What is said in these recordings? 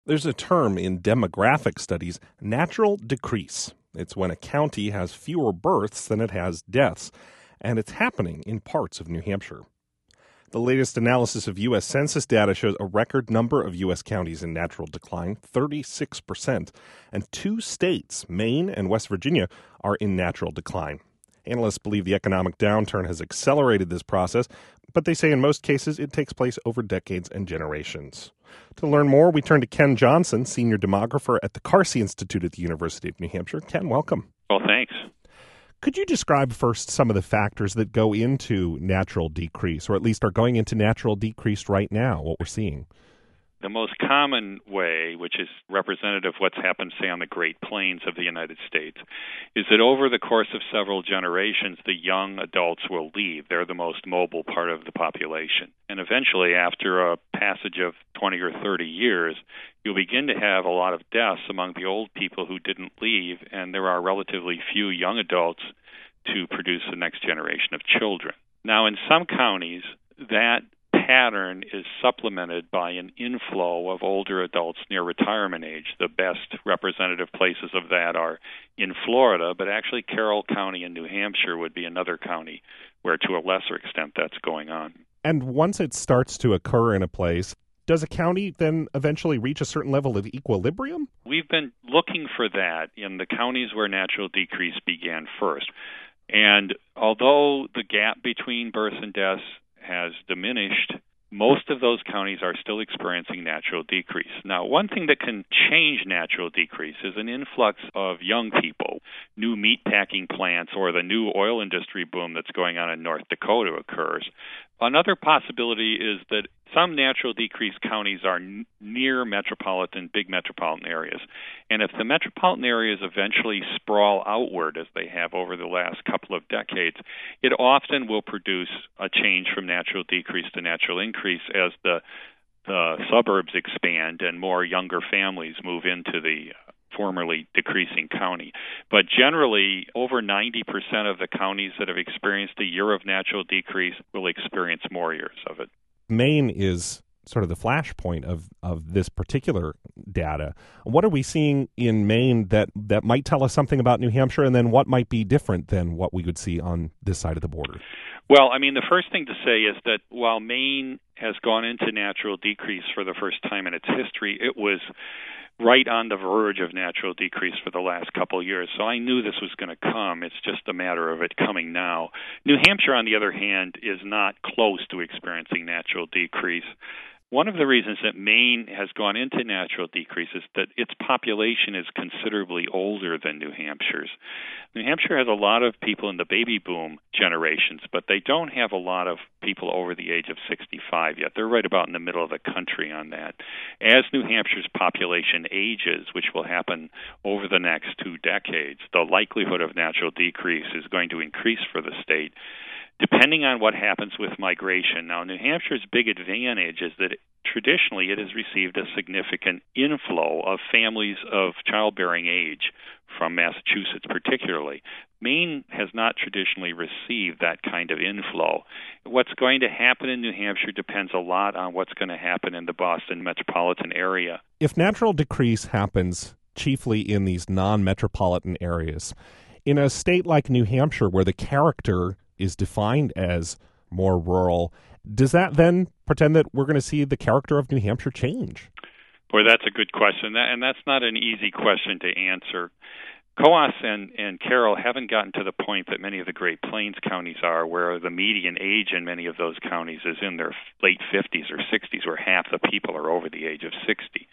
There's a term in demographic studies, natural decrease. It's when a county has fewer births than it has deaths, and it's happening in parts of New Hampshire. The latest analysis of U.S. Census data shows a record number of U.S. counties in natural decline, 36%, and two states, Maine and West Virginia, are in natural decline. Analysts believe the economic downturn has accelerated this process, but they say in most cases it takes place over decades and generations. To learn more, we turn to Ken Johnson, senior demographer at the Carsey Institute at the University of New Hampshire. Ken, welcome. Well, thanks. Could you describe first some of the factors that go into natural decrease, or at least are going into natural decrease right now, what we're seeing? The most common way, which is representative of what's happened, say, on the Great Plains of the United States, is that over the course of several generations, the young adults will leave. They're the most mobile part of the population. And eventually, after a passage of 20 or 30 years, you'll begin to have a lot of deaths among the old people who didn't leave, and there are relatively few young adults to produce the next generation of children. Now, in some counties, that pattern is supplemented by an inflow of older adults near retirement age. The best representative places of that are in Florida, but actually Carroll County in New Hampshire would be another county where to a lesser extent that's going on. And once it starts to occur in a place, does a county then eventually reach a certain level of equilibrium? We've been looking for that in the counties where natural decrease began first. And although the gap between births and deaths has diminished, most of those counties are still experiencing natural decrease. Now, one thing that can change natural decrease is an influx of young people, new meatpacking plants, or the new oil industry boom that's going on in North Dakota occurs. Another possibility is that some natural decrease counties are near big metropolitan areas. And if the metropolitan areas eventually sprawl outward, as they have over the last couple of decades, it often will produce a change from natural decrease to natural increase as the suburbs expand and more younger families move into the formerly decreasing county. But generally, over 90% of the counties that have experienced a year of natural decrease will experience more years of it. Maine is sort of the flashpoint of this particular data. What are we seeing in Maine that might tell us something about New Hampshire, and then what might be different than what we would see on this side of the border? Well, I mean, the first thing to say is that while Maine has gone into natural decrease for the first time in its history, it was right on the verge of natural decrease for the last couple of years. So I knew this was going to come. It's just a matter of it coming now. New Hampshire, on the other hand, is not close to experiencing natural decrease. One of the reasons that Maine has gone into natural decrease is that its population is considerably older than New Hampshire's. New Hampshire has a lot of people in the baby boom generations, but they don't have a lot of people over the age of 65 yet. They're right about in the middle of the country on that. As New Hampshire's population ages, which will happen over the next 2 decades, the likelihood of natural decrease is going to increase for the state, depending on what happens with migration. Now, New Hampshire's big advantage is that traditionally it has received a significant inflow of families of childbearing age from Massachusetts particularly. Maine has not traditionally received that kind of inflow. What's going to happen in New Hampshire depends a lot on what's going to happen in the Boston metropolitan area. If natural decrease happens chiefly in these non-metropolitan areas, in a state like New Hampshire where the character is defined as more rural, does that then pretend that we're going to see the character of New Hampshire change? Boy, that's a good question, and that's not an easy question to answer. Coos and Carroll haven't gotten to the point that many of the Great Plains counties are, where the median age in many of those counties is in their late 50s or 60s, where half the people are over the age of 60.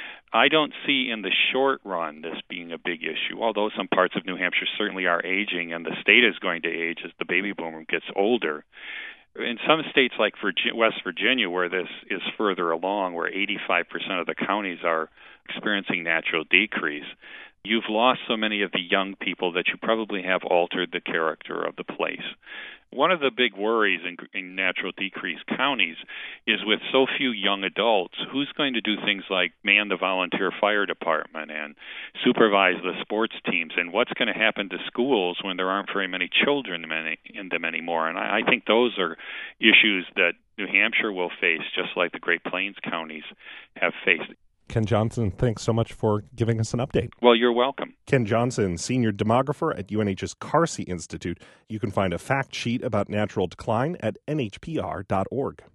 I don't see in the short run this being a big issue, although some parts of New Hampshire certainly are aging, and the state is going to age as the baby boomer gets older. In some states like West Virginia, where this is further along, where 85% of the counties are experiencing natural decrease, you've lost so many of the young people that you probably have altered the character of the place. One of the big worries in natural decrease counties is with so few young adults, who's going to do things like man the volunteer fire department and supervise the sports teams, and what's going to happen to schools when there aren't very many children in them anymore? And I think those are issues that New Hampshire will face, just like the Great Plains counties have faced. Ken Johnson, thanks so much for giving us an update. Well, you're welcome. Ken Johnson, Senior Demographer at UNH's Carsey Institute. You can find a fact sheet about natural decline at nhpr.org.